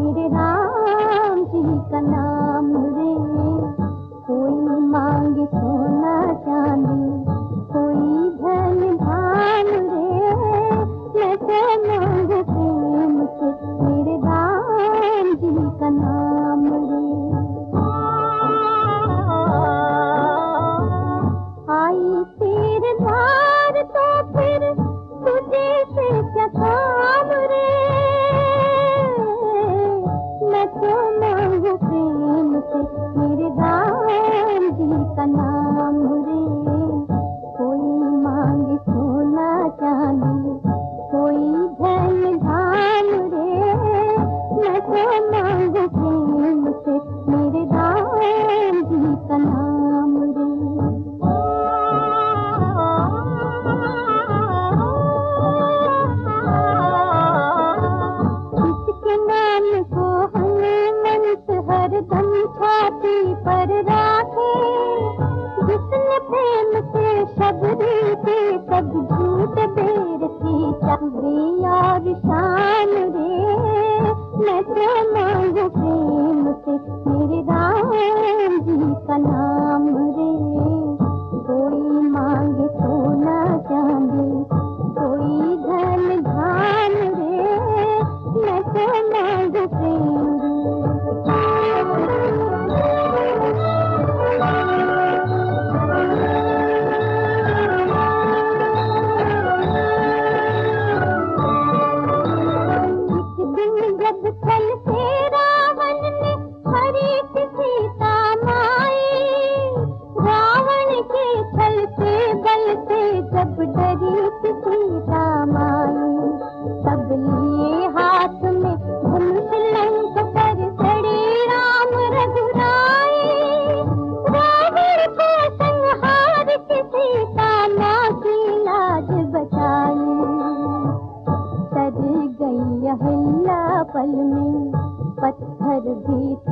मेरे राम जी का नाम रे। कोई मांगे सोना चांदी, कोई धन धान रे, मैं तो मांगू प्रेम से मेरे राम जी का नाम रे। आई तेरे द्वार तो फिर तुझे से क्या काम रे, मैं तो मांगू प्रेम से मेरे राम जी का नाम रे। कोई मांगे सोना चांदी, कोई धन धान रे, मैं तो मांगू प्रेम से मेरे राम जी का नाम रे। इसके नाम को हनुमंत हरदम छाती पर राखे, जिसने प्रेम से शबरी के सब झूठ बेर की चबरी और शान रे, मैं तो मांगू प्रेम से मेरे राम जी का नाम रे। कोई मांगे सोना चांदी, कोई धन धान रे, मैं तो मांगू प्रेम जब छल से रावण ने हरी सी सीता माई, रावण के छल से बल से जब डरी सी सीता माई, तब लिए हाथ में धनुष लंक पर चढ़े राम रघुराई, रावण को संहार के सीता माँ की लाज बचाई। तर गई अहिल्या पल में, पत्थर भी